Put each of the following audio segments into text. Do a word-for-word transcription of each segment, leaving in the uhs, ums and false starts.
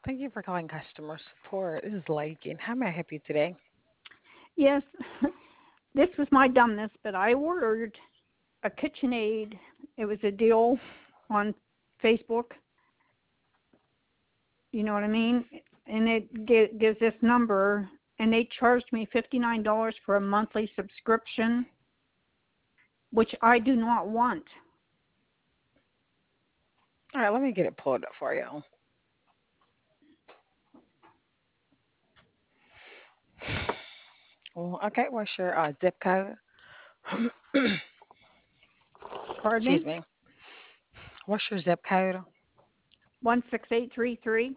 Thank you for calling customer support. This is Lakin. How may I help you today? Yes, this was my dumbness, but I ordered a KitchenAid. It was a deal on Facebook. You know what I mean? And it gi- gives this number, and they charged me fifty-nine dollars for a monthly subscription, which I do not want. All right, let me get it pulled up for you. Well, okay, what's your uh, zip code? Pardon Excuse me? me. What's your zip code? one six eight three three.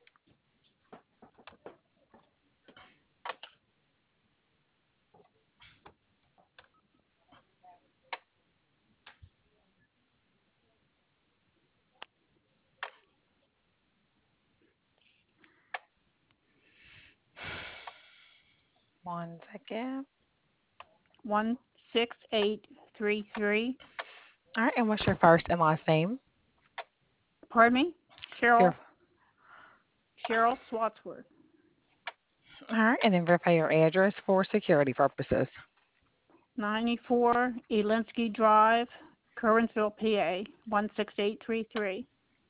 One second. one six eight three three. All right, and what's your first and last name? Pardon me? Your Cheryl, Cheryl Swatsworth. all right, and then verify your address for security purposes. ninety-four Elinsky Drive, Currensville, P A, one six eight three three.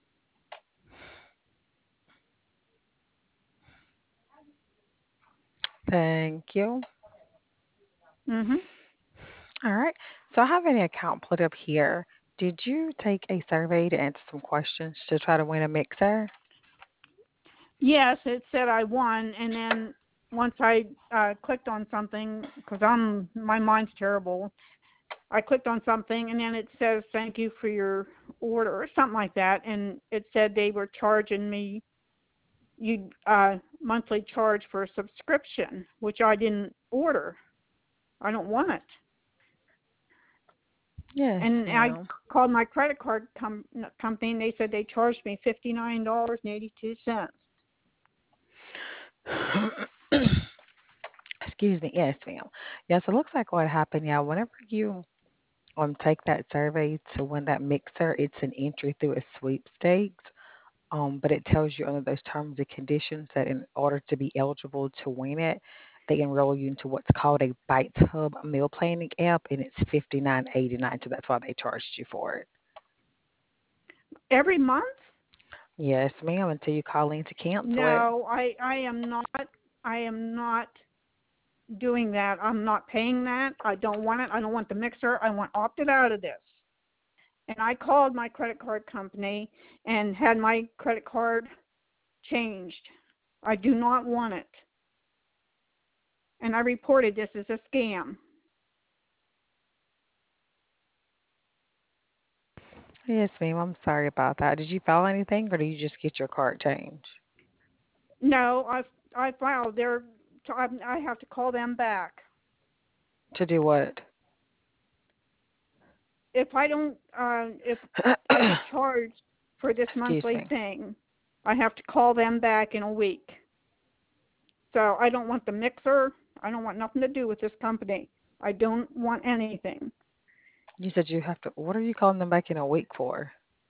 Thank you. Mhm. All right. So I have an account pulled up here. Did you take a survey to answer some questions to try to win a mixer? Yes, it said I won, and then once I uh, clicked on something, because I'm my mind's terrible. I clicked on something, and then it says thank you for your order or something like that, and it said they were charging me you uh, monthly charge for a subscription, which I didn't order. I don't want it. Yes, And I ma'am. called my credit card com- company, and they said they charged me fifty nine dollars and eighty two cents. Excuse me. Yes, ma'am. Yes, it looks like what happened. Yeah, whenever you um take that survey to win that mixer, it's an entry through a sweepstakes. Um, but it tells you under those terms and conditions that in order to be eligible to win it, they enroll you into what's called a Bites Hub meal planning app, and it's fifty nine eighty nine. So that's why they charged you for it. Every month? Yes, ma'am. Until you call in to cancel it. No, I I am not. I am not doing that. I'm not paying that. I don't want it. I don't want the mixer. I want opted out of this. And I called my credit card company and had my credit card changed. I do not want it. And I reported this as a scam. Yes, ma'am. I'm sorry about that. Did you file anything, or did you just get your card changed? No, I I filed. They're I I have to call them back. To do what? If I don't uh if I get charged for this Excuse monthly me. thing, I have to call them back in a week. So I don't want the mixer. I don't want nothing to do with this company. I don't want anything. You said you have to. What are you calling them back in a week for?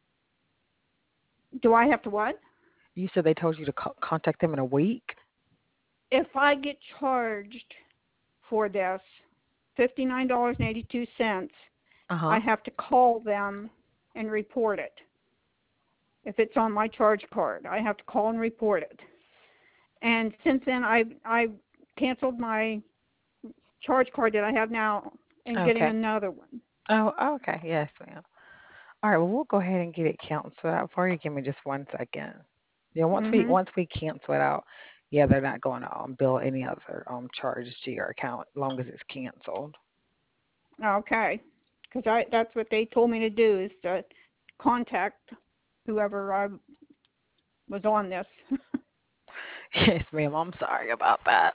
Do I have to what? You said they told you to co- contact them in a week. If I get charged for this fifty-nine dollars and eighty-two cents, Uh I huh. have to call them and report it. If it's on my charge card, I have to call and report it. And since then, I I canceled my charge card that I have now and getting Okay. another one. Oh, okay. Yes, ma'am. All right. Well, we'll go ahead and get it canceled out for you. Give me just one second. Yeah. Once we Mhm. once we cancel it out, yeah, they're not going to um, bill any other um charges to your account as long as it's canceled. Okay. Because I that's what they told me to do is to contact whoever I was on this. Yes, ma'am. I'm sorry about that.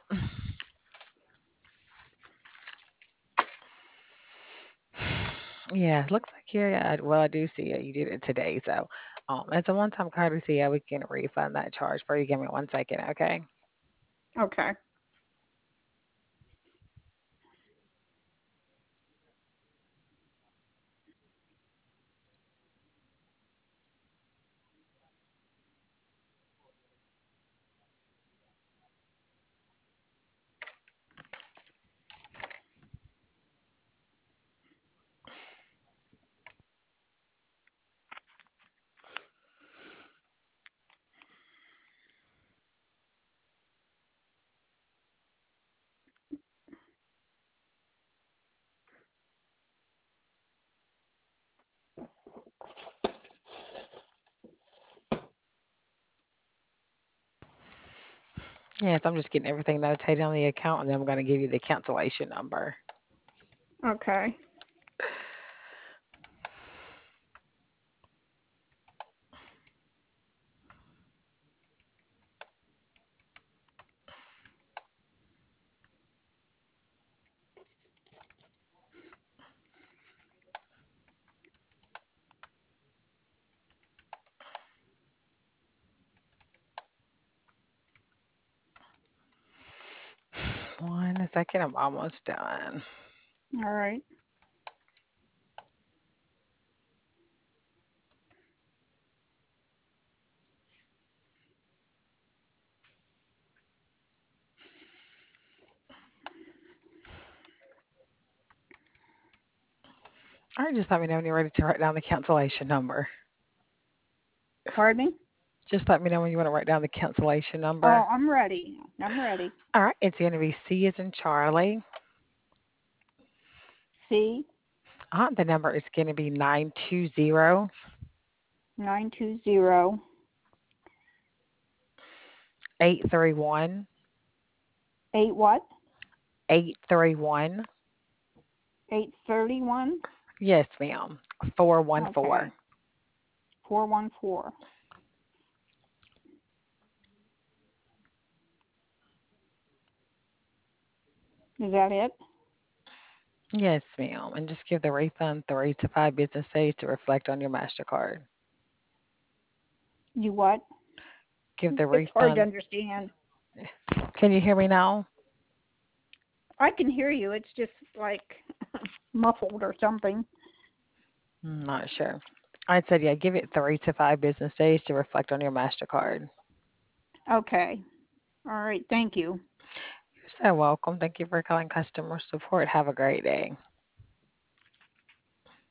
Yeah, it looks like here. Yeah, I- well, I do see it. You did it today, so um, as a one-time courtesy, yeah, we can refund that charge for you. Give me one second, okay? Okay. Yes, I'm just getting everything notated on the account, and then I'm going to give you the cancellation number. Okay. One second, I'm almost done. All right. All right, just let me know when you're ready to write down the cancellation number. Pardon me? Just let me know when you want to write down the cancellation number. Oh, I'm ready. I'm ready. All right, it's going to be C as in Charlie. C Uh, the number is going to be nine two zero nine two zero eight three one eight what? eight three one. Eight thirty one. Yes, ma'am. four one four. Okay. Four one four. Is that it? Yes, ma'am. And just give the refund three to five business days to reflect on your MasterCard. You what? Give the It's hard to refund. understand. Can you hear me now? I can hear you. It's just like muffled or something. I'm not sure. I said, yeah, give it three to five business days to reflect on your MasterCard. Okay. All right. Thank you. You're so welcome. Thank you for calling customer support. Have a great day.